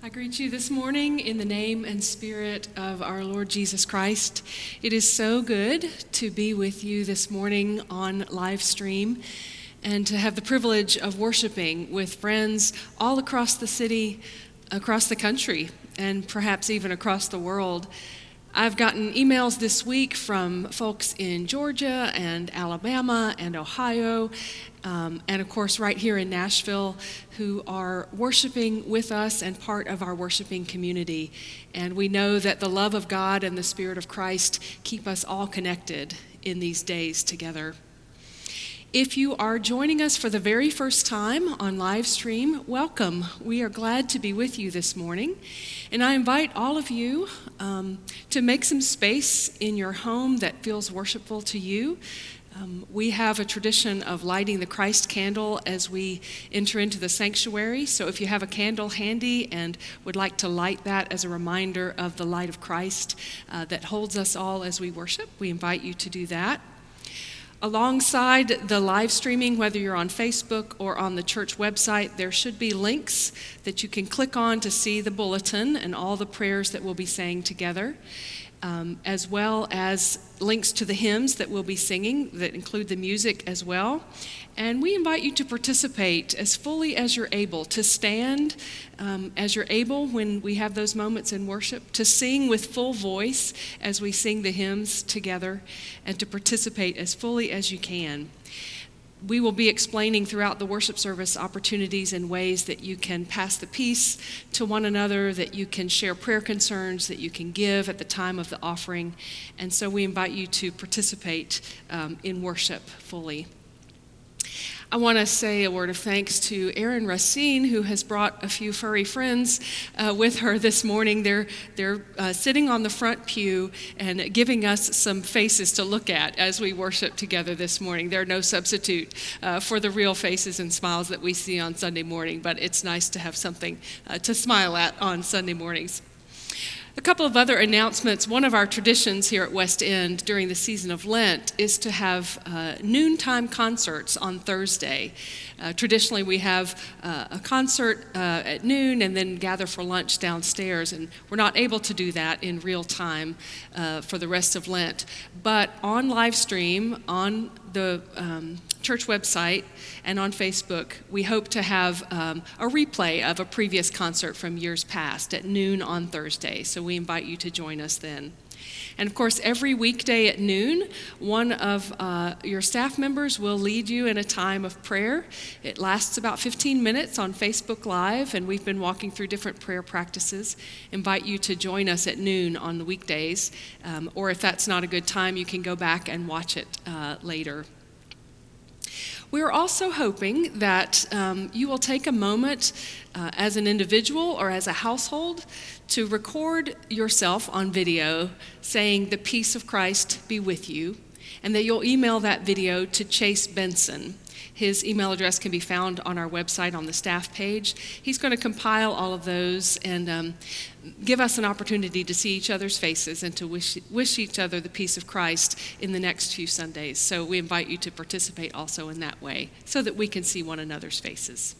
I greet you this morning in the name and spirit of our Lord Jesus Christ. It is so good to be with you this morning on live stream and to have the privilege of worshiping with friends all across the city, across the country, and perhaps even across the world. I've gotten emails this week from folks in Georgia and Alabama and Ohio, and of course right here in Nashville, who are worshiping with us and part of our worshiping community. And we know that the love of God and the Spirit of Christ keep us all connected in these days together. If you are joining us for the very first time on live stream, welcome. We are glad to be with you this morning. And I invite all of you to make some space in your home that feels worshipful to you. We have a tradition of lighting the Christ candle as we enter into the sanctuary. So if you have a candle handy and would like to light that as a reminder of the light of Christ that holds us all as we worship, we invite you to do that. Alongside the live streaming, whether you're on Facebook or on the church website, there should be links that you can click on to see the bulletin and all the prayers that we'll be saying together, as well as links to the hymns that we'll be singing that include the music as well. And we invite you to participate as fully as you're able, to stand as you're able when we have those moments in worship, to sing with full voice as we sing the hymns together, and to participate as fully as you can. We will be explaining throughout the worship service opportunities and ways that you can pass the peace to one another, that you can share prayer concerns, that you can give at the time of the offering. And so we invite you to participate in worship fully. I want to say a word of thanks to Erin Racine, who has brought a few furry friends with her this morning. They're sitting on the front pew and giving us some faces to look at as we worship together this morning. They're no substitute for the real faces and smiles that we see on Sunday morning, but it's nice to have something to smile at on Sunday mornings. A couple of other announcements. One of our traditions here at West End during the season of Lent is to have noontime concerts on Thursday. Traditionally, we have a concert at noon and then gather for lunch downstairs, and we're not able to do that in real time for the rest of Lent. But on live stream, on the church website and on Facebook, we hope to have a replay of a previous concert from years past at noon on Thursday. So we invite you to join us then. And of course, every weekday at noon, one of your staff members will lead you in a time of prayer. It lasts about 15 minutes on Facebook Live, and we've been walking through different prayer practices. Invite you to join us at noon on the weekdays, or if that's not a good time, you can go back and watch it later. We're also hoping that you will take a moment as an individual or as a household to record yourself on video saying, "The peace of Christ be with you," and that you'll email that video to Chase Benson. His email address can be found on our website on the staff page. He's going to compile all of those and give us an opportunity to see each other's faces and to wish each other the peace of Christ in the next few Sundays. So we invite you to participate also in that way so that we can see one another's faces.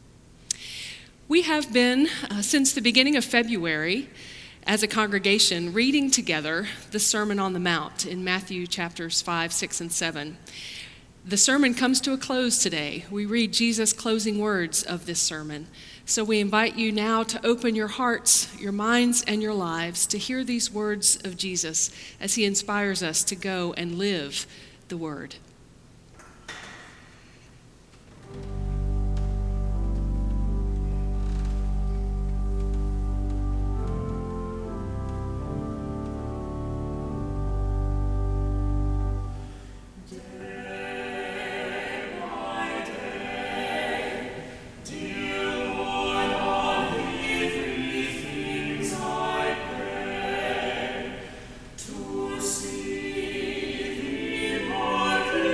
We have been, since the beginning of February, as a congregation, reading together the Sermon on the Mount in Matthew chapters 5, 6, and 7. The sermon comes to a close today. We read Jesus' closing words of this sermon. So we invite you now to open your hearts, your minds, and your lives to hear these words of Jesus as he inspires us to go and live the word. See thee,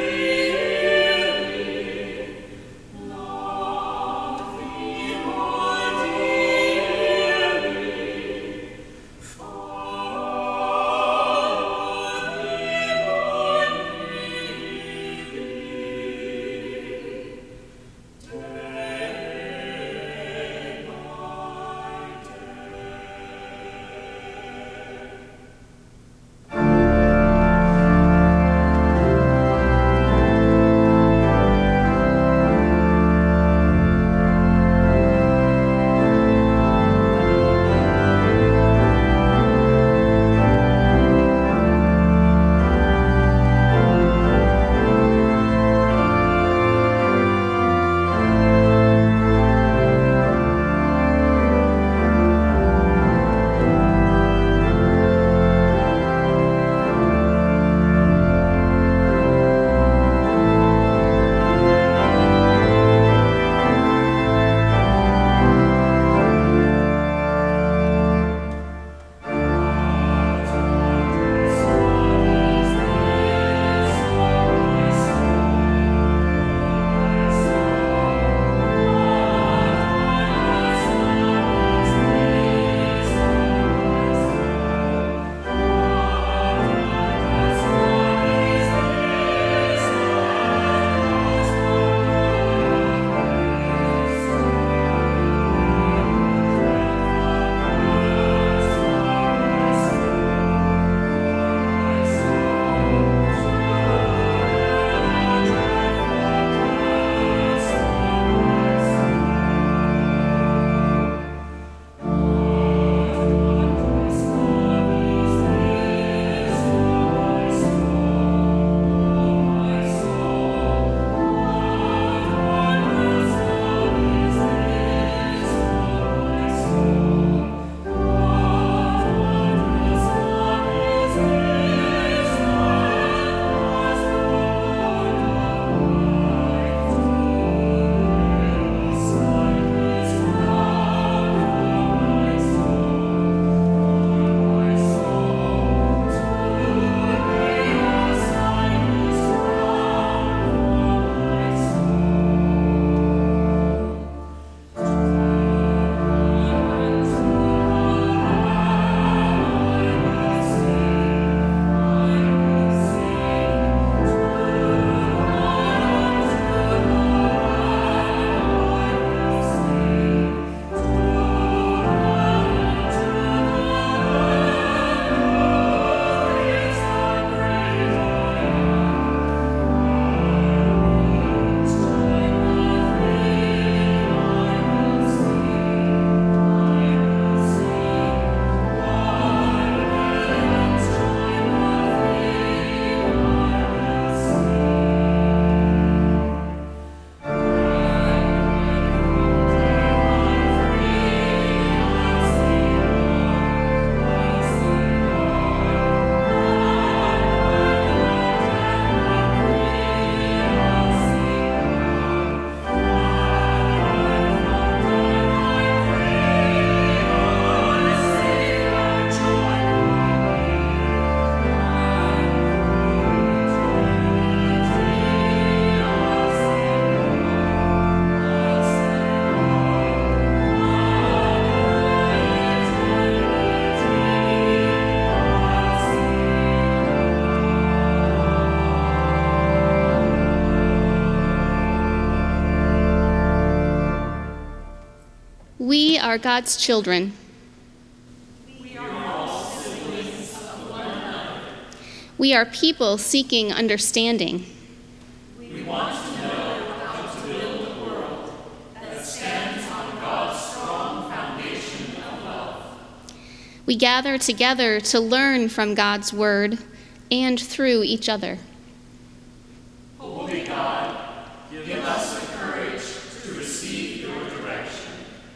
We are God's children. We are all siblings of one another. We are people seeking understanding. We want to know how to build a world that stands on God's strong foundation of love. We gather together to learn from God's word and through each other. Holy God, give us the courage to receive your direction.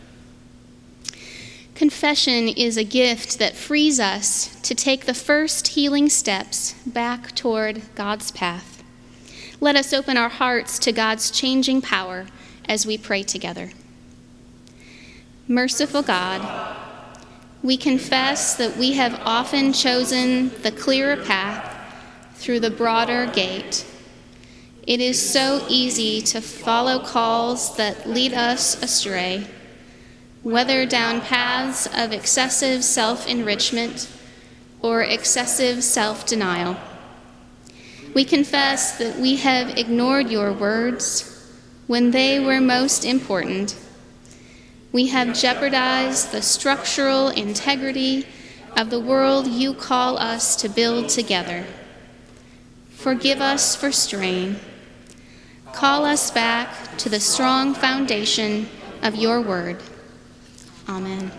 Confession is a gift that frees us to take the first healing steps back toward God's path. Let us open our hearts to God's changing power as we pray together. Merciful God, we confess that we have often chosen the clearer path through the broader gate. It is so easy to follow calls that lead us astray, whether down paths of excessive self-enrichment or excessive self-denial. We confess that we have ignored your words when they were most important. We have jeopardized the structural integrity of the world you call us to build together. Forgive us for straying. Call us back to the strong foundation of your word. Amen.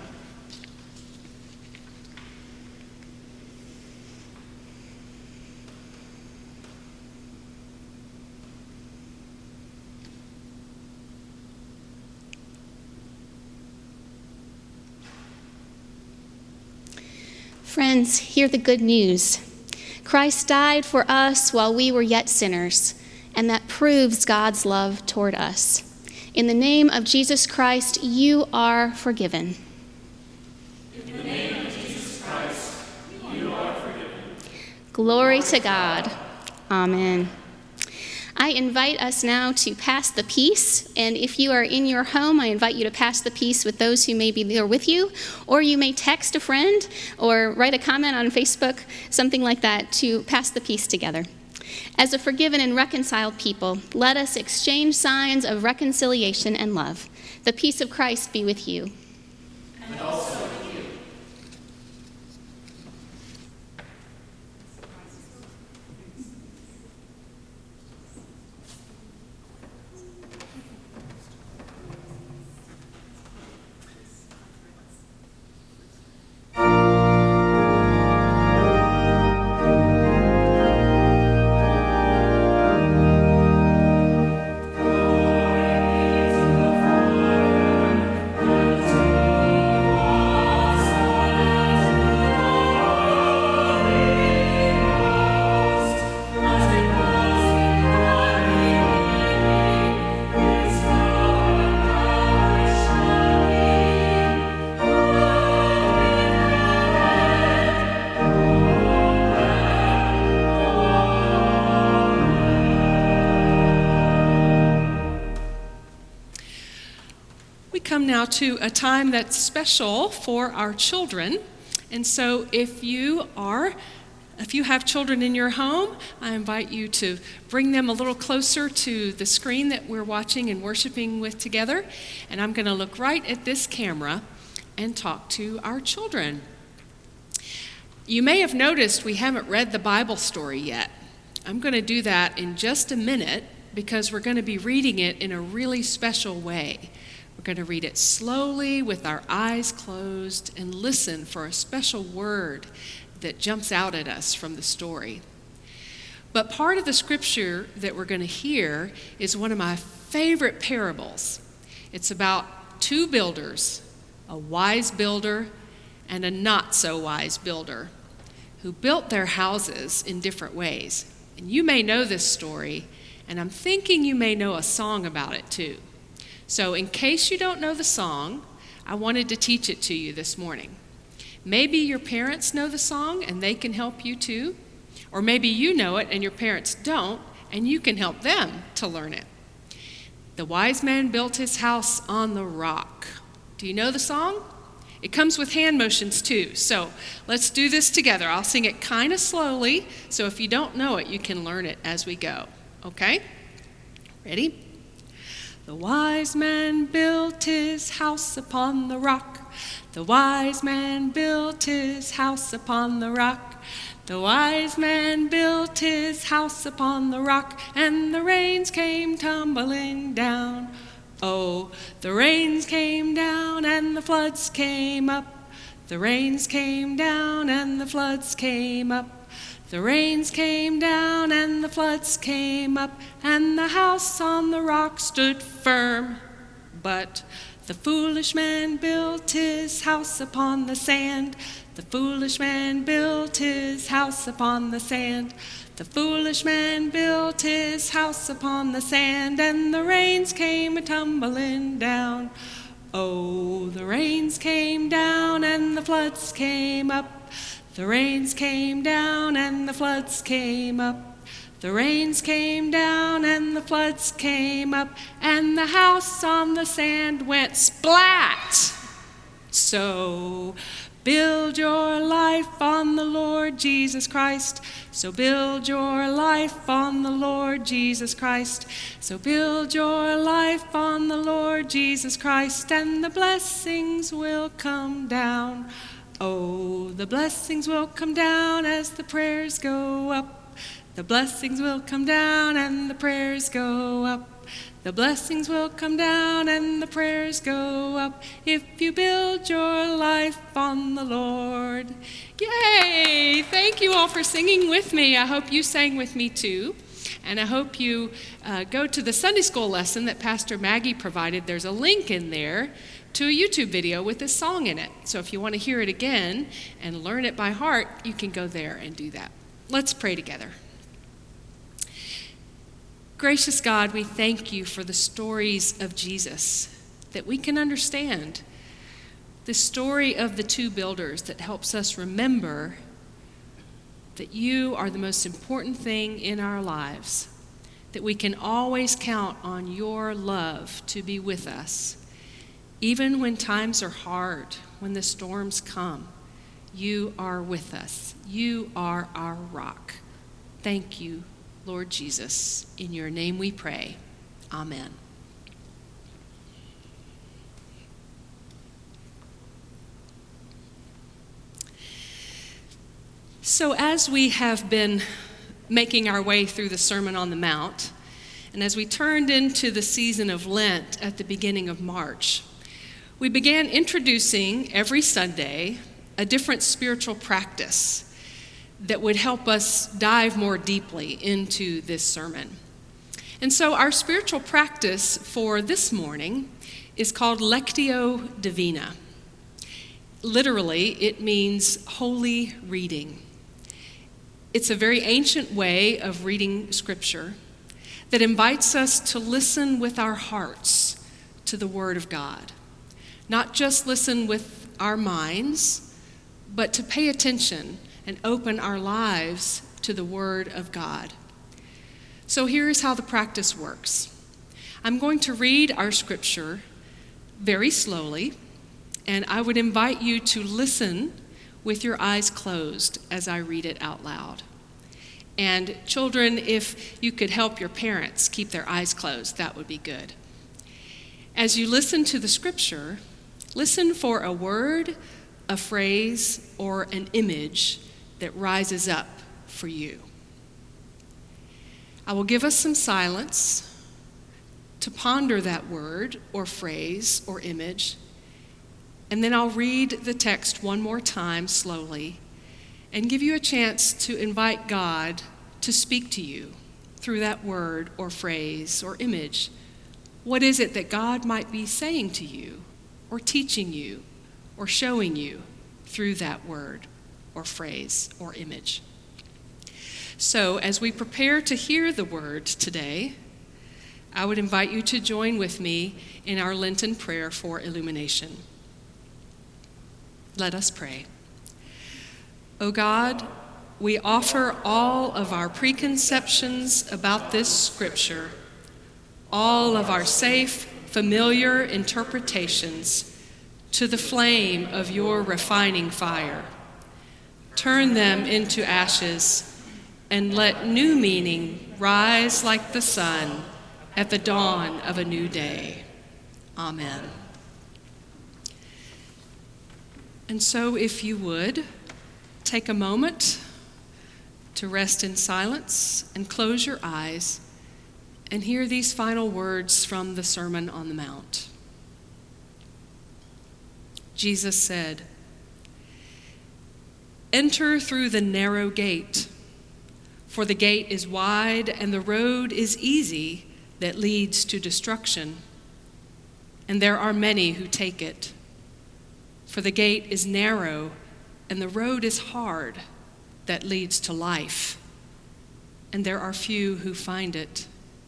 Friends, hear the good news. Christ died for us while we were yet sinners, and that proves God's love toward us. In the name of Jesus Christ, you are forgiven. In the name of Jesus Christ, you are forgiven. Glory to God. Amen. I invite us now to pass the peace, and if you are in your home, I invite you to pass the peace with those who may be there with you, or you may text a friend or write a comment on Facebook, something like that, to pass the peace together. As a forgiven and reconciled people, let us exchange signs of reconciliation and love. The peace of Christ be with you. And also with you. Now to a time that's special for our children. And so if you have children in your home, I invite you to bring them a little closer to the screen that we're watching and worshiping with together. And I'm going to look right at this camera and talk to our children. You may have noticed we haven't read the Bible story yet. I'm going to do that in just a minute because we're going to be reading it in a really special way. We're going to read it slowly with our eyes closed and listen for a special word that jumps out at us from the story. But part of the scripture that we're going to hear is one of my favorite parables. It's about two builders, a wise builder and a not so wise builder, who built their houses in different ways. And you may know this story, and I'm thinking you may know a song about it too. So in case you don't know the song, I wanted to teach it to you this morning. Maybe your parents know the song and they can help you too. Or maybe you know it and your parents don't and you can help them to learn it. The wise man built his house on the rock. Do you know the song? It comes with hand motions too. So let's do this together. I'll sing it kind of slowly, so if you don't know it, you can learn it as we go. Okay? Ready? The wise man built his house upon the rock. The wise man built his house upon the rock. The wise man built his house upon the rock, and the rains came tumbling down. Oh, the rains came down and the floods came up. The rains came down and the floods came up. The rains came down and the floods came up, and the house on the rock stood firm. But the foolish man built his house upon the sand. The foolish man built his house upon the sand. The foolish man built his house upon the sand, and the rains came a-tumbling down. Oh, the rains came down and the floods came up. The rains came down and the floods came up. The rains came down and the floods came up, and the house on the sand went splat. So build your life on the Lord Jesus Christ. So build your life on the Lord Jesus Christ. So build your life on the Lord Jesus Christ, and the blessings will come down. Oh, the blessings will come down as the prayers go up. The blessings will come down and the prayers go up. The blessings will come down and the prayers go up if you build your life on the Lord. Yay! Thank you all for singing with me. I hope you sang with me too. And I hope you go to the Sunday school lesson that Pastor Maggie provided. There's a link in there to a YouTube video with this song in it. So if you want to hear it again and learn it by heart, you can go there and do that. Let's pray together. Gracious God, we thank you for the stories of Jesus that we can understand. The story of the two builders that helps us remember that you are the most important thing in our lives, that we can always count on your love to be with us. Even when times are hard, when the storms come, you are with us. You are our rock. Thank you, Lord Jesus. In your name we pray. Amen. So as we have been making our way through the Sermon on the Mount, and as we turned into the season of Lent at the beginning of March, we began introducing every Sunday a different spiritual practice that would help us dive more deeply into this sermon. And so our spiritual practice for this morning is called Lectio Divina. Literally, it means holy reading. It's a very ancient way of reading Scripture that invites us to listen with our hearts to the Word of God. Not just listen with our minds, but to pay attention and open our lives to the Word of God. So here's how the practice works. I'm going to read our Scripture very slowly, and I would invite you to listen with your eyes closed as I read it out loud. And children, if you could help your parents keep their eyes closed, that would be good. As you listen to the Scripture, listen for a word, a phrase, or an image that rises up for you. I will give us some silence to ponder that word or phrase or image, and then I'll read the text one more time slowly and give you a chance to invite God to speak to you through that word or phrase or image. What is it that God might be saying to you or teaching you or showing you through that word or phrase or image? So as we prepare to hear the word today, I would invite you to join with me in our Lenten prayer for illumination. Let us pray. O God, we offer all of our preconceptions about this Scripture, all of our safe, familiar interpretations, to the flame of your refining fire. Turn them into ashes, and let new meaning rise like the sun at the dawn of a new day. Amen. And so, if you would, take a moment to rest in silence and close your eyes and hear these final words from the Sermon on the Mount. Jesus said, "Enter through the narrow gate, for the gate is wide and the road is easy that leads to destruction, and there are many who take it. For the gate is narrow and the road is hard that leads to life, and there are few who find it.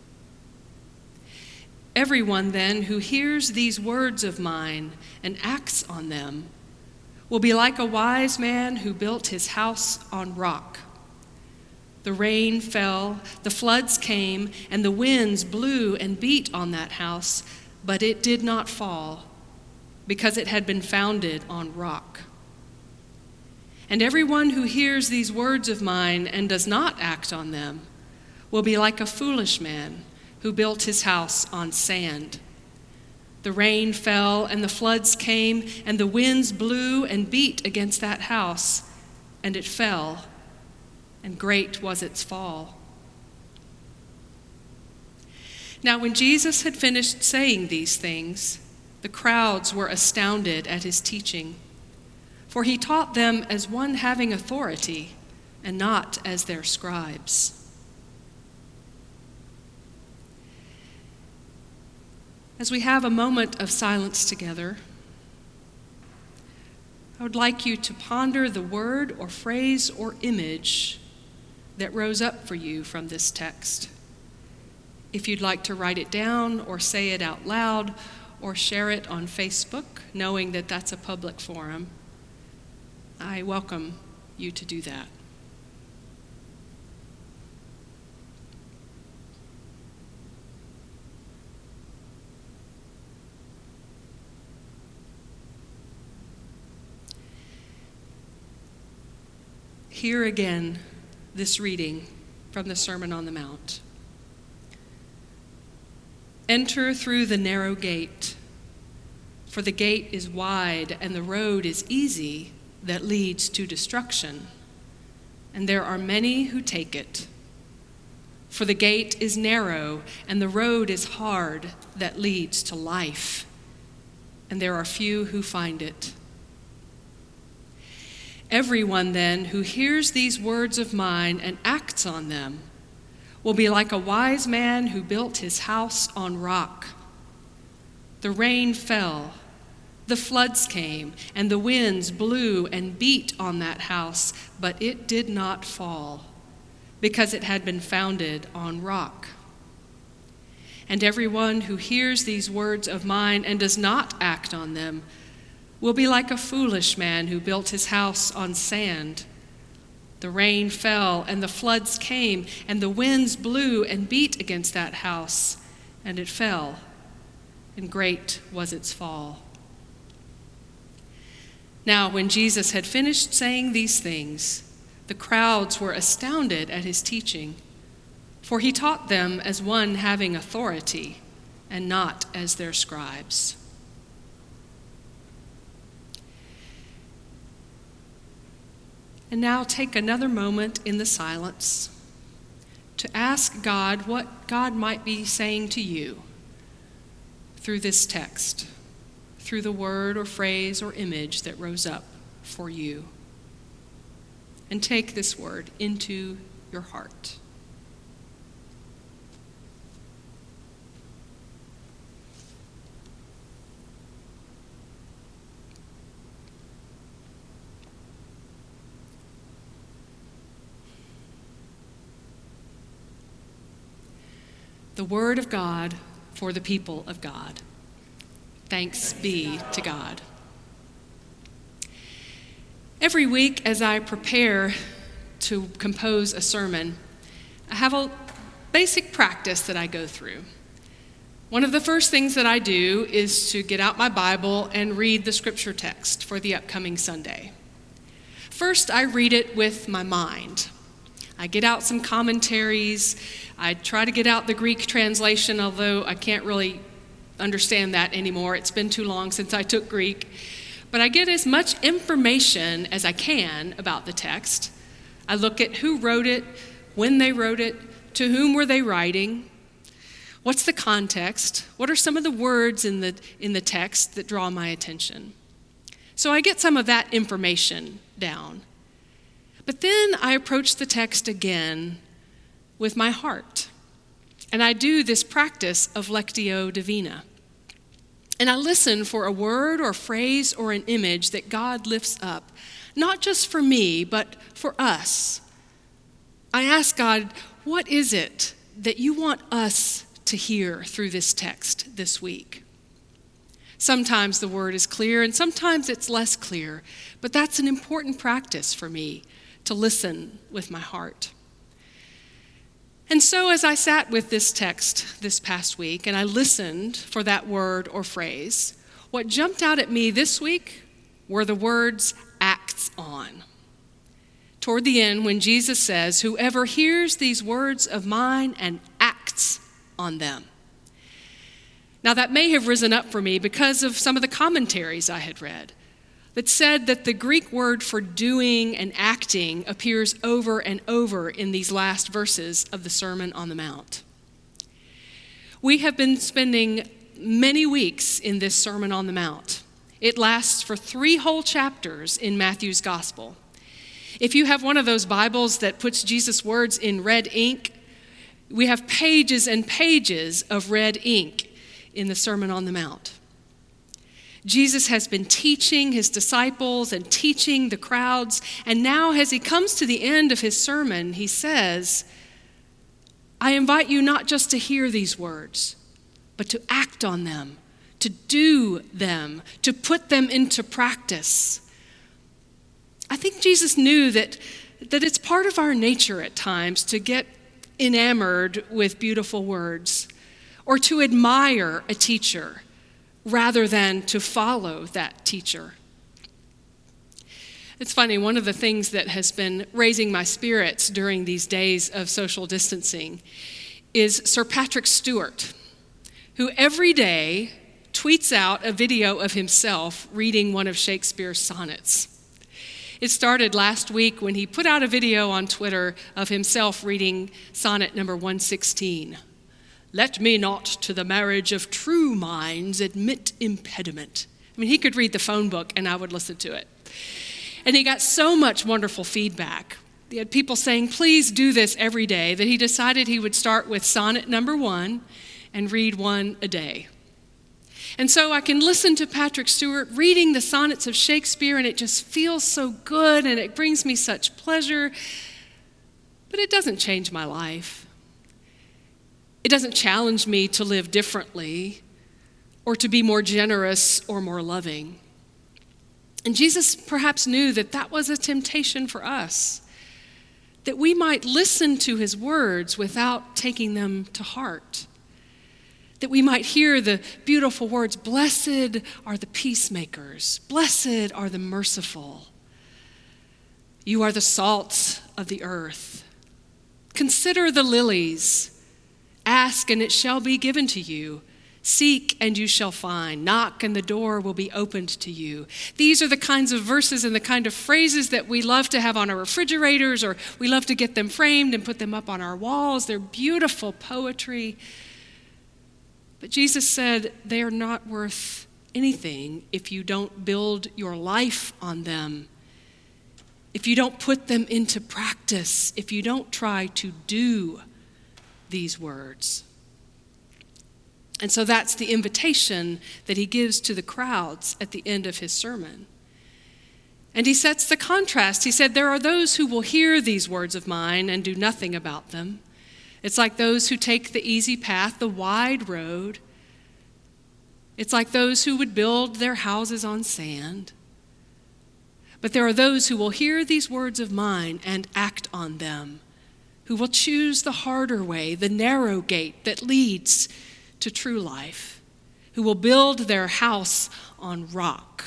Everyone then who hears these words of mine and acts on them will be like a wise man who built his house on rock. The rain fell, the floods came, and the winds blew and beat on that house, but it did not fall, because it had been founded on rock. And everyone who hears these words of mine and does not act on them will be like a foolish man who built his house on sand. The rain fell and the floods came and the winds blew and beat against that house, and it fell, and great was its fall." Now, when Jesus had finished saying these things, the crowds were astounded at his teaching, for he taught them as one having authority and not as their scribes. As we have a moment of silence together, I would like you to ponder the word or phrase or image that rose up for you from this text. If you'd like to write it down or say it out loud or share it on Facebook, knowing that that's a public forum, I welcome you to do that. Hear again this reading from the Sermon on the Mount. "Enter through the narrow gate, for the gate is wide and the road is easy that leads to destruction, and there are many who take it. For the gate is narrow and the road is hard that leads to life, and there are few who find it. Everyone then who hears these words of mine and acts on them will be like a wise man who built his house on rock. The rain fell, the floods came, and the winds blew and beat on that house, but it did not fall, because it had been founded on rock. And everyone who hears these words of mine and does not act on them will be like a foolish man who built his house on sand. The rain fell and the floods came and the winds blew and beat against that house, and it fell, and great was its fall." Now, when Jesus had finished saying these things, the crowds were astounded at his teaching, for he taught them as one having authority and not as their scribes. And now take another moment in the silence to ask God what God might be saying to you through this text, through the word or phrase or image that rose up for you. And take this word into your heart. The word of God for the people of God. Thanks be to God. Every week as I prepare to compose a sermon, I have a basic practice that I go through. One of the first things that I do is to get out my Bible and read the scripture text for the upcoming Sunday. First, I read it with my mind. I get out some commentaries. I try to get out the Greek translation, although I can't really understand that anymore. It's been too long since I took Greek. But I get as much information as I can about the text. I look at who wrote it, when they wrote it, to whom were they writing, what's the context, what are some of the words in the text that draw my attention. So I get some of that information down. But then I approach the text again with my heart. And I do this practice of Lectio Divina. And I listen for a word or phrase or an image that God lifts up, not just for me, but for us. I ask God, what is it that you want us to hear through this text this week? Sometimes the word is clear and sometimes it's less clear, but that's an important practice for me, to listen with my heart. And so as I sat with this text this past week and I listened for that word or phrase, what jumped out at me this week were the words "acts on." Toward the end, when Jesus says, "Whoever hears these words of mine and acts on them." Now that may have risen up for me because of some of the commentaries I had read that said that the Greek word for doing and acting appears over and over in these last verses of the Sermon on the Mount. We have been spending many weeks in this Sermon on the Mount. It lasts for 3 whole chapters in Matthew's Gospel. If you have one of those Bibles that puts Jesus' words in red ink, we have pages and pages of red ink in the Sermon on the Mount. Jesus has been teaching his disciples and teaching the crowds, and now as he comes to the end of his sermon, he says, I invite you not just to hear these words, but to act on them, to do them, to put them into practice. I think Jesus knew that it's part of our nature at times to get enamored with beautiful words or to admire a teacher rather than to follow that teacher. It's funny, one of the things that has been raising my spirits during these days of social distancing is Sir Patrick Stewart, who every day tweets out a video of himself reading one of Shakespeare's sonnets. It started last week when he put out a video on Twitter of himself reading sonnet number 116. Let me not to the marriage of true minds admit impediment. I mean, he could read the phone book and I would listen to it. And he got so much wonderful feedback. He had people saying, please do this every day, that he decided he would start with sonnet number 1 and read 1 a day. And so I can listen to Patrick Stewart reading the sonnets of Shakespeare, and it just feels so good, and it brings me such pleasure. But it doesn't change my life. It doesn't challenge me to live differently or to be more generous or more loving. And Jesus perhaps knew that that was a temptation for us, that we might listen to his words without taking them to heart, that we might hear the beautiful words, blessed are the peacemakers, blessed are the merciful. You are the salt of the earth. Consider the lilies. Ask, and it shall be given to you. Seek, and you shall find. Knock, and the door will be opened to you. These are the kinds of verses and the kind of phrases that we love to have on our refrigerators, or we love to get them framed and put them up on our walls. They're beautiful poetry. But Jesus said they are not worth anything if you don't build your life on them, if you don't put them into practice, if you don't try to do these words. And so that's the invitation that he gives to the crowds at the end of his sermon. And he sets the contrast. He said, there are those who will hear these words of mine and do nothing about them. It's like those who take the easy path, the wide road. It's like those who would build their houses on sand. But there are those who will hear these words of mine and act on them, who will choose the harder way, the narrow gate that leads to true life, who will build their house on rock.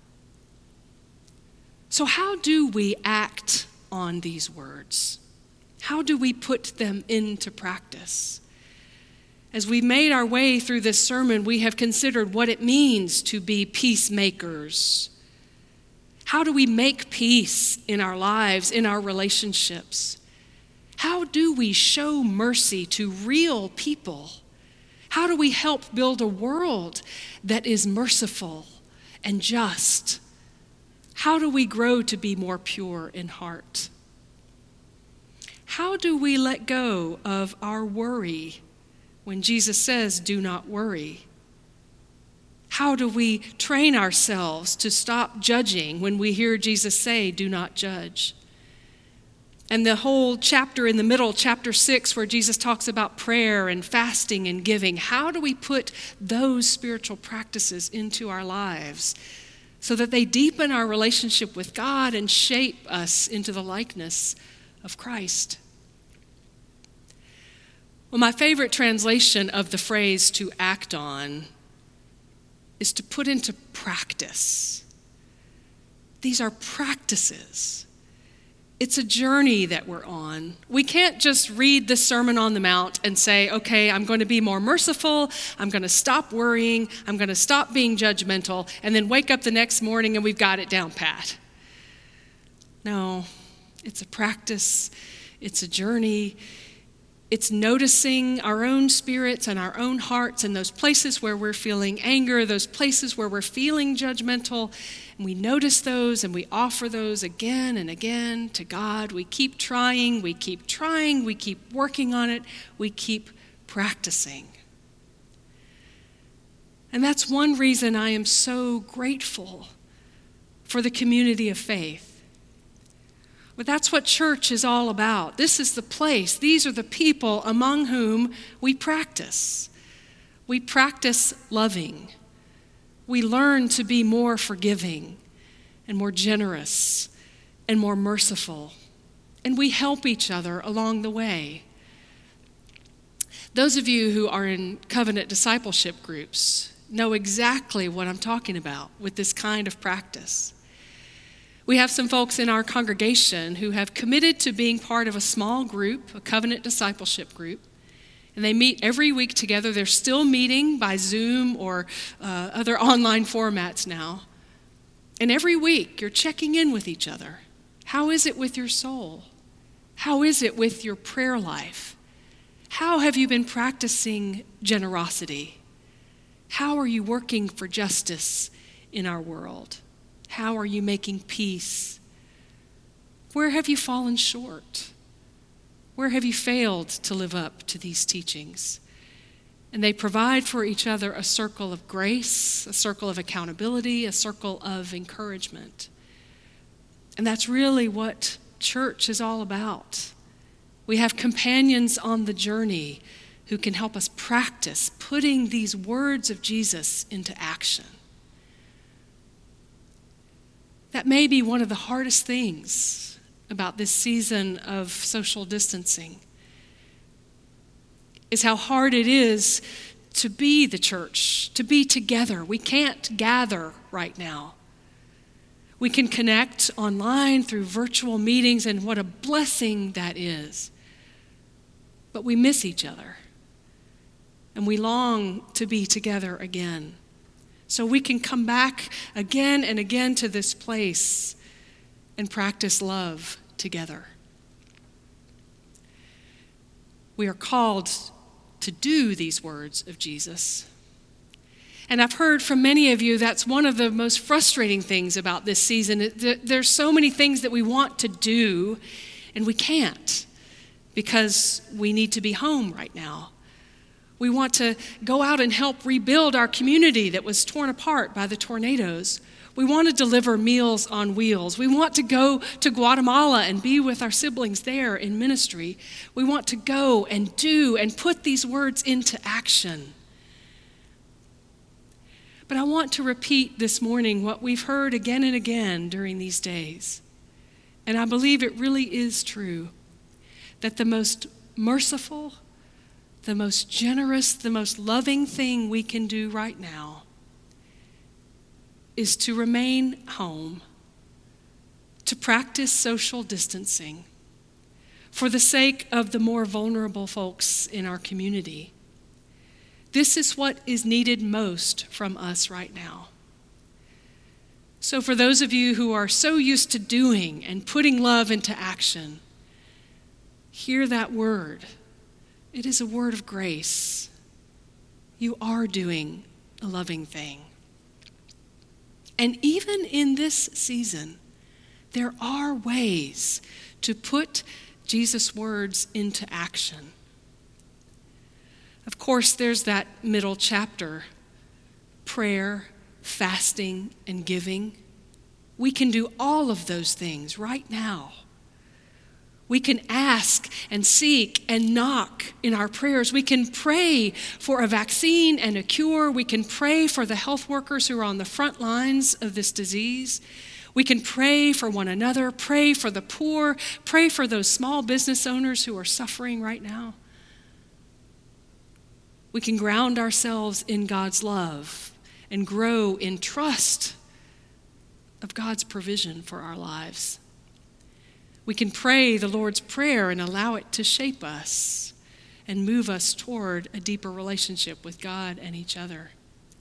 So how do we act on these words? How do we put them into practice? As we've made our way through this sermon, we have considered what it means to be peacemakers. How do we make peace in our lives, in our relationships? How do we show mercy to real people? How do we help build a world that is merciful and just? How do we grow to be more pure in heart? How do we let go of our worry when Jesus says, "Do not worry"? How do we train ourselves to stop judging when we hear Jesus say, "Do not judge"? And the whole chapter in the middle, chapter 6, where Jesus talks about prayer and fasting and giving, how do we put those spiritual practices into our lives so that they deepen our relationship with God and shape us into the likeness of Christ? Well, my favorite translation of the phrase "to act on" is to put into practice. These are practices. It's a journey that we're on. We can't just read the Sermon on the Mount and say, okay, I'm going to be more merciful, I'm going to stop worrying, I'm going to stop being judgmental, and then wake up the next morning and we've got it down pat. No, it's a practice, it's a journey. It's noticing our own spirits and our own hearts and those places where we're feeling anger, those places where we're feeling judgmental, and we notice those and we offer those again and again to God. We keep trying, we keep working on it, we keep practicing. And that's one reason I am so grateful for the community of faith. But that's what church is all about. This is the place. These are the people among whom we practice. We practice loving. We learn to be more forgiving and more generous and more merciful. And we help each other along the way. Those of you who are in covenant discipleship groups know exactly what I'm talking about with this kind of practice. We have some folks in our congregation who have committed to being part of a small group, a covenant discipleship group, and they meet every week together. They're still meeting by Zoom or other online formats now. And every week you're checking in with each other. How is it with your soul? How is it with your prayer life? How have you been practicing generosity? How are you working for justice in our world? How are you making peace? Where have you fallen short? Where have you failed to live up to these teachings? And they provide for each other a circle of grace, a circle of accountability, a circle of encouragement. And that's really what church is all about. We have companions on the journey who can help us practice putting these words of Jesus into action. That may be one of the hardest things about this season of social distancing, is how hard it is to be the church, to be together. We can't gather right now. We can connect online through virtual meetings, and what a blessing that is. But we miss each other, and we long to be together again. So we can come back again and again to this place and practice love together. We are called to do these words of Jesus. And I've heard from many of you that's one of the most frustrating things about this season. There's so many things that we want to do, and we can't because we need to be home right now. We want to go out and help rebuild our community that was torn apart by the tornadoes. We want to deliver Meals on Wheels. We want to go to Guatemala and be with our siblings there in ministry. We want to go and do and put these words into action. But I want to repeat this morning what we've heard again and again during these days. And I believe it really is true that the most merciful, the most generous, the most loving thing we can do right now is to remain home, to practice social distancing, for the sake of the more vulnerable folks in our community. This is what is needed most from us right now. So for those of you who are so used to doing and putting love into action, hear that word. It is a word of grace. You are doing a loving thing. And even in this season, there are ways to put Jesus' words into action. Of course, there's that middle chapter, prayer, fasting, and giving. We can do all of those things right now. We can ask and seek and knock in our prayers. We can pray for a vaccine and a cure. We can pray for the health workers who are on the front lines of this disease. We can pray for one another, pray for the poor, pray for those small business owners who are suffering right now. We can ground ourselves in God's love and grow in trust of God's provision for our lives. We can pray the Lord's Prayer and allow it to shape us and move us toward a deeper relationship with God and each other.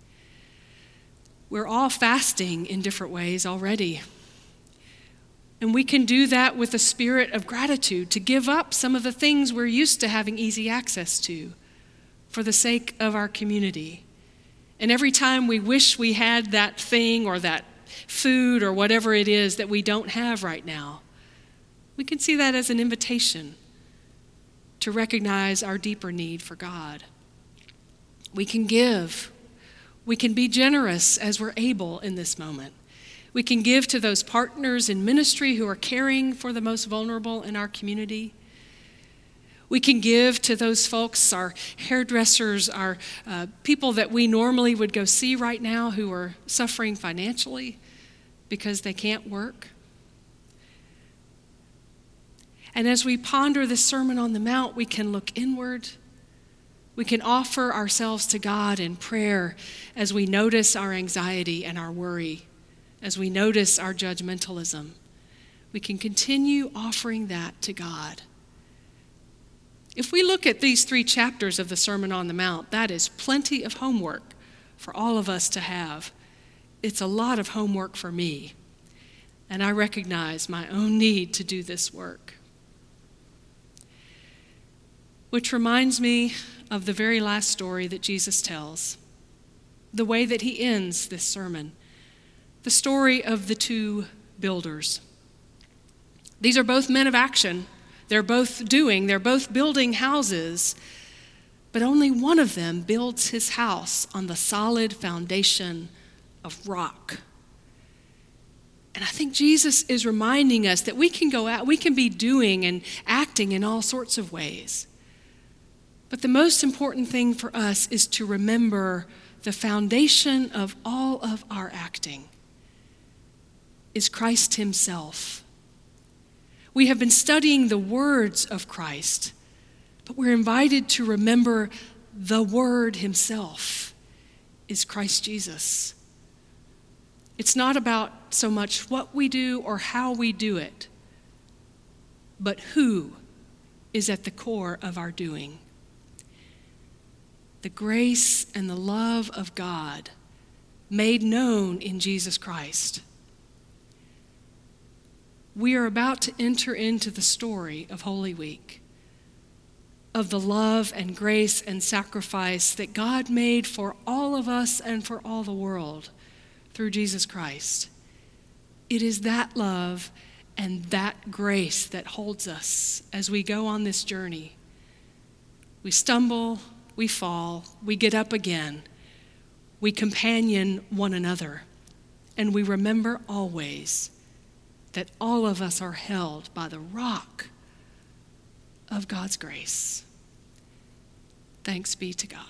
We're all fasting in different ways already. And we can do that with a spirit of gratitude to give up some of the things we're used to having easy access to for the sake of our community. And every time we wish we had that thing or that food or whatever it is that we don't have right now, we can see that as an invitation to recognize our deeper need for God. We can give. We can be generous as we're able in this moment. We can give to those partners in ministry who are caring for the most vulnerable in our community. We can give to those folks, our hairdressers, our people that we normally would go see right now who are suffering financially because they can't work. And as we ponder this Sermon on the Mount, we can look inward. We can offer ourselves to God in prayer as we notice our anxiety and our worry, as we notice our judgmentalism. We can continue offering that to God. If we look at these 3 chapters of the Sermon on the Mount, that is plenty of homework for all of us to have. It's a lot of homework for me, and I recognize my own need to do this work. Which reminds me of the very last story that Jesus tells, the way that he ends this sermon, the story of the 2 builders. These are both men of action. They're both building houses, but only one of them builds his house on the solid foundation of rock. And I think Jesus is reminding us that we can go out, we can be doing and acting in all sorts of ways. But the most important thing for us is to remember the foundation of all of our acting is Christ himself. We have been studying the words of Christ, but we're invited to remember the Word himself is Christ Jesus. It's not about so much what we do or how we do it, but who is at the core of our doing. The grace and the love of God made known in Jesus Christ. We are about to enter into the story of Holy Week, of the love and grace and sacrifice that God made for all of us and for all the world through Jesus Christ. It is that love and that grace that holds us as we go on this journey. We stumble, we fall, we get up again, we companion one another, and we remember always that all of us are held by the rock of God's grace. Thanks be to God.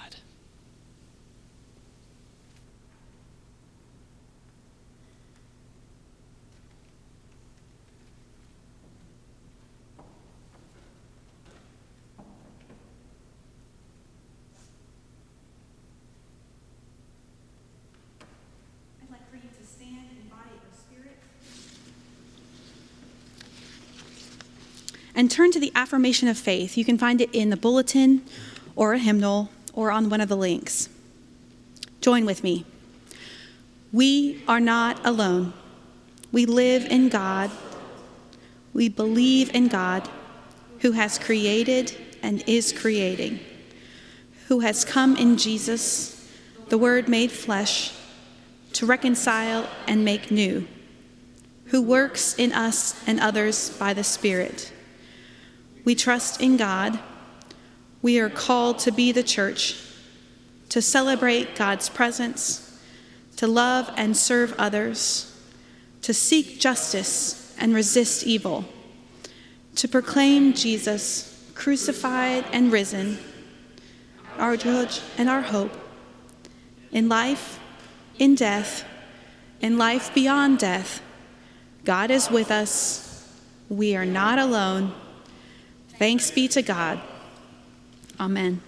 and turn to the affirmation of faith. You can find it in the bulletin or a hymnal or on one of the links. Join with me. We are not alone. We live in God. We believe in God, who has created and is creating, who has come in Jesus, the Word made flesh, to reconcile and make new, who works in us and others by the Spirit. We trust in God. We are called to be the church, to celebrate God's presence, to love and serve others, to seek justice and resist evil, to proclaim Jesus crucified and risen, our judge and our hope, in life, in death, in life beyond death. God is with us. We are not alone. Thanks be to God. Amen.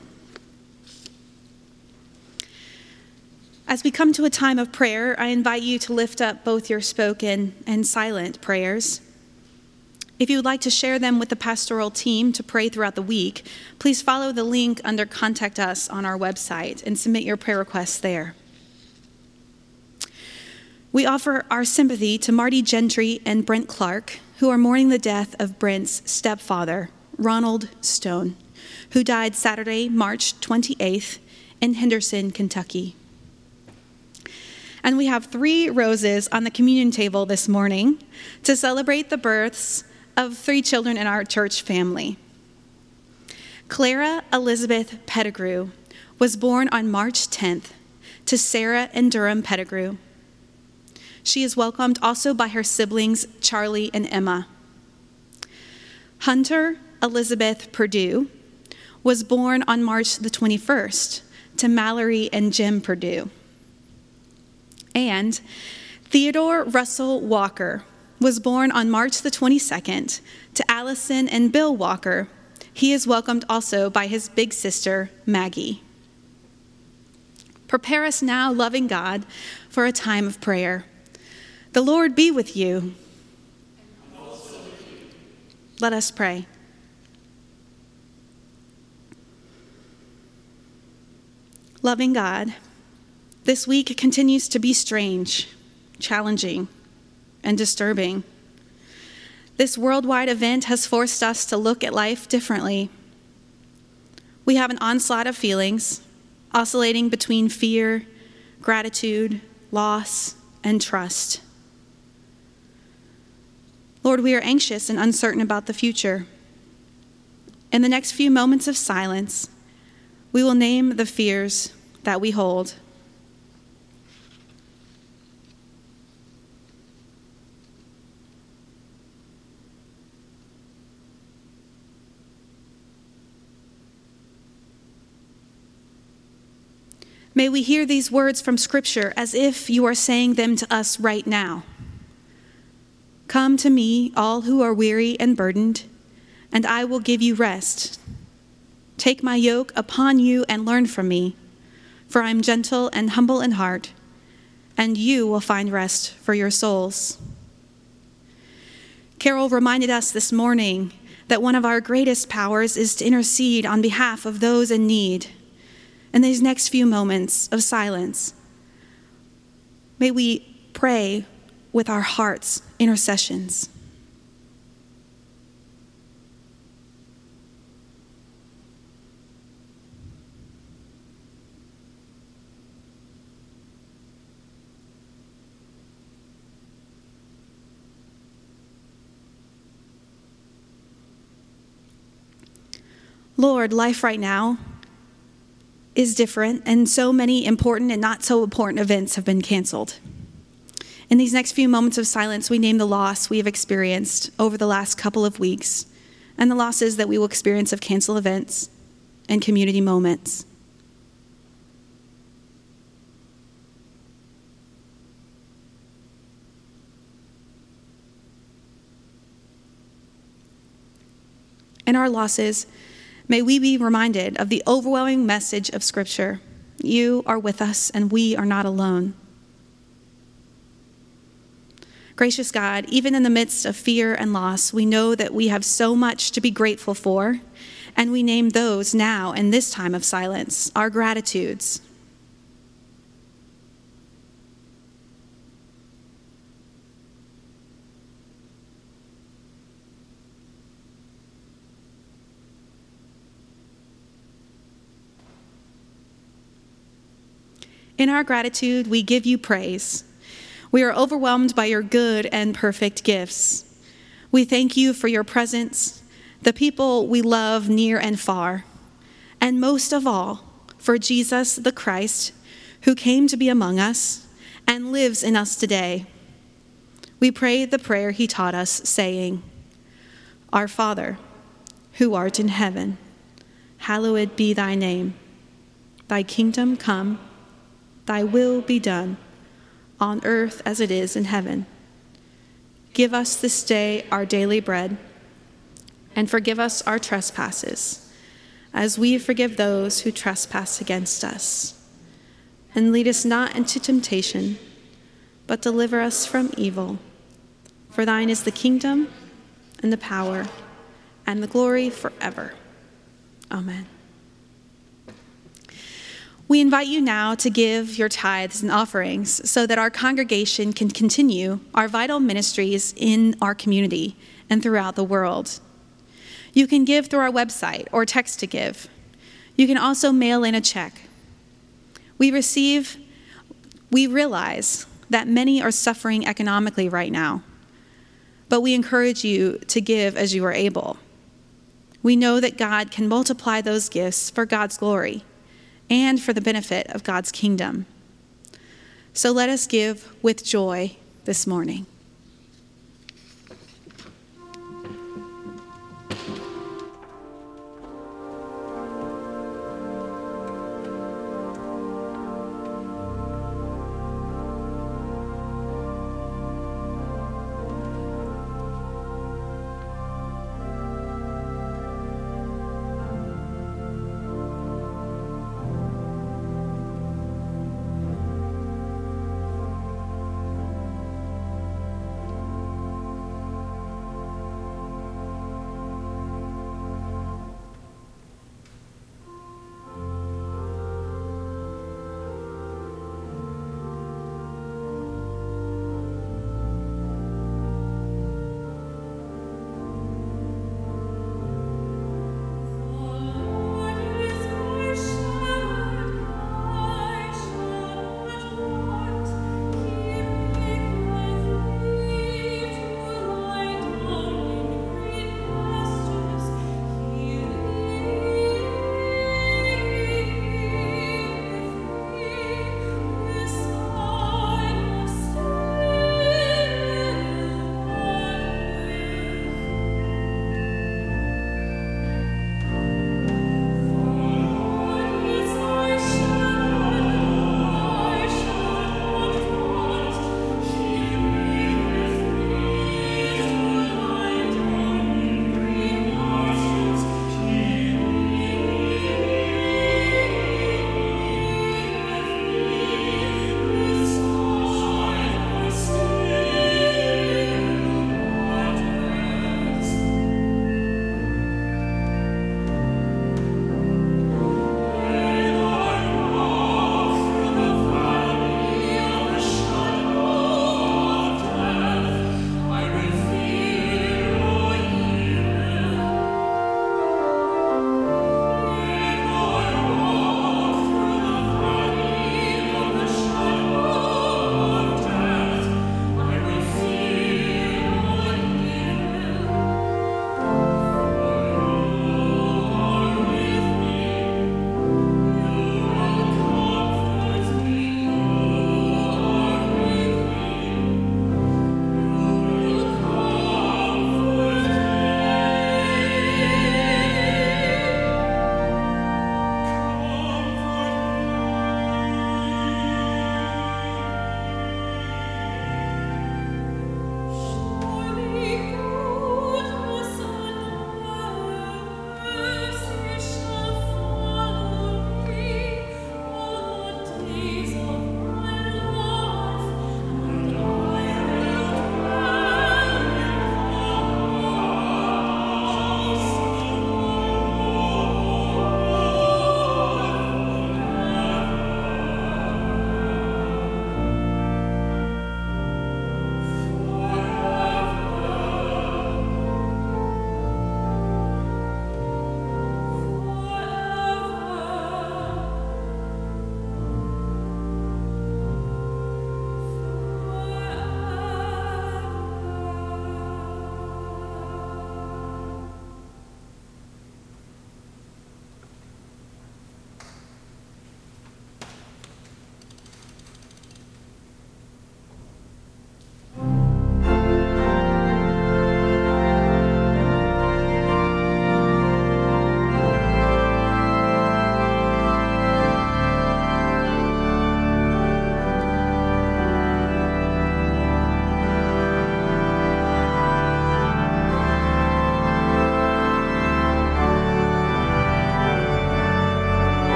As we come to a time of prayer, I invite you to lift up both your spoken and silent prayers. If you would like to share them with the pastoral team to pray throughout the week, please follow the link under Contact Us on our website and submit your prayer requests there. We offer our sympathy to Marty Gentry and Brent Clark, who are mourning the death of Brent's stepfather, Ronald Stone, who died Saturday, March 28th in Henderson, Kentucky. And we have 3 roses on the communion table this morning to celebrate the births of 3 children in our church family. Clara Elizabeth Pettigrew was born on March 10th to Sarah and Durham Pettigrew. She is welcomed also by her siblings, Charlie and Emma. Hunter Elizabeth Perdue was born on March the 21st to Mallory and Jim Perdue. And Theodore Russell Walker was born on March the 22nd to Allison and Bill Walker. He is welcomed also by his big sister, Maggie. Prepare us now, loving God, for a time of prayer. The Lord be with you. And also with you. Let us pray. Loving God, this week continues to be strange, challenging, and disturbing. This worldwide event has forced us to look at life differently. We have an onslaught of feelings, oscillating between fear, gratitude, loss, and trust. Lord, we are anxious and uncertain about the future. In the next few moments of silence, we will name the fears that we hold. May we hear these words from Scripture as if you are saying them to us right now. Come to me, all who are weary and burdened, and I will give you rest. Take my yoke upon you and learn from me, for I am gentle and humble in heart, and you will find rest for your souls. Carol reminded us this morning that one of our greatest powers is to intercede on behalf of those in need. In these next few moments of silence, may we pray with our hearts' intercessions. Lord, life right now is different, and so many important and not so important events have been canceled. In these next few moments of silence, we name the loss we have experienced over the last couple of weeks and the losses that we will experience of canceled events and community moments. In our losses, may we be reminded of the overwhelming message of Scripture. You are with us, and we are not alone. Gracious God, even in the midst of fear and loss, we know that we have so much to be grateful for, and we name those now in this time of silence, our gratitudes. In our gratitude, we give you praise. We are overwhelmed by your good and perfect gifts. We thank you for your presence, the people we love near and far, and most of all, for Jesus the Christ, who came to be among us and lives in us today. We pray the prayer he taught us, saying, Our Father, who art in heaven, hallowed be thy name. Thy kingdom come, thy will be done, on earth as it is in heaven. Give us this day our daily bread, and forgive us our trespasses, as we forgive those who trespass against us. And lead us not into temptation, but deliver us from evil. For thine is the kingdom, and the power, and the glory forever. Amen. We invite you now to give your tithes and offerings so that our congregation can continue our vital ministries in our community and throughout the world. You can give through our website or text to give. You can also mail in a check. We realize that many are suffering economically right now, but we encourage you to give as you are able. We know that God can multiply those gifts for God's glory and for the benefit of God's kingdom. So let us give with joy this morning.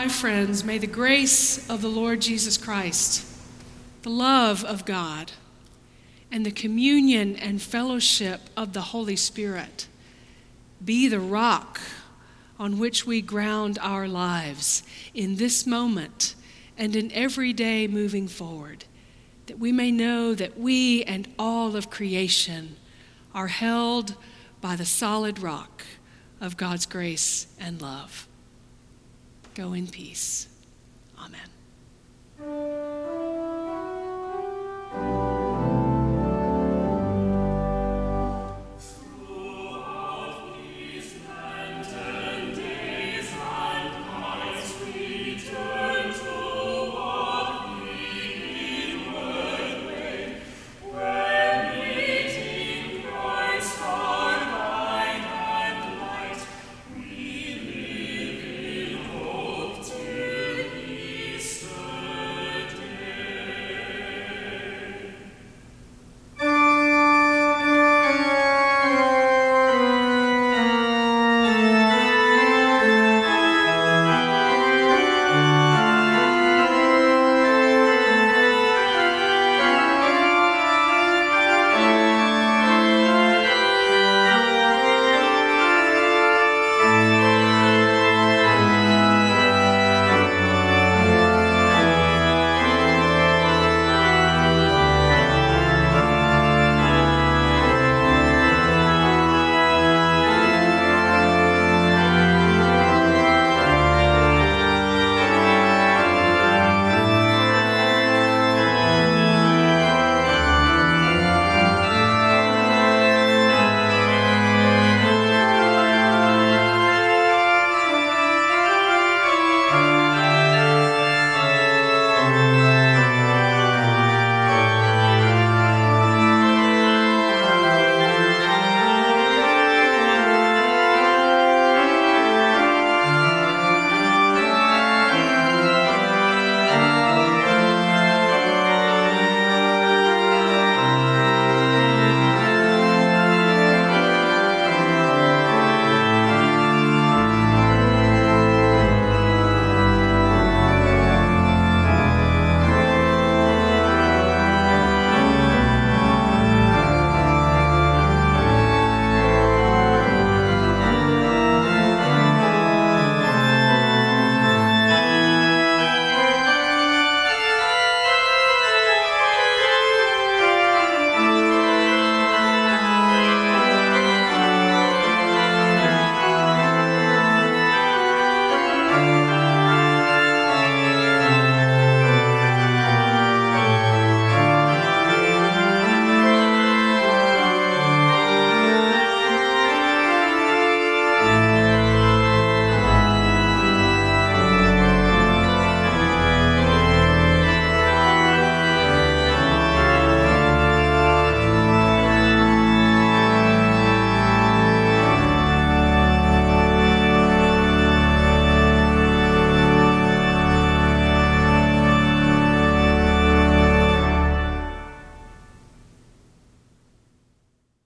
my friends, may the grace of the Lord Jesus Christ, the love of God, and the communion and fellowship of the Holy Spirit be the rock on which we ground our lives in this moment and in every day moving forward, that we may know that we and all of creation are held by the solid rock of God's grace and love. Go in peace. Amen.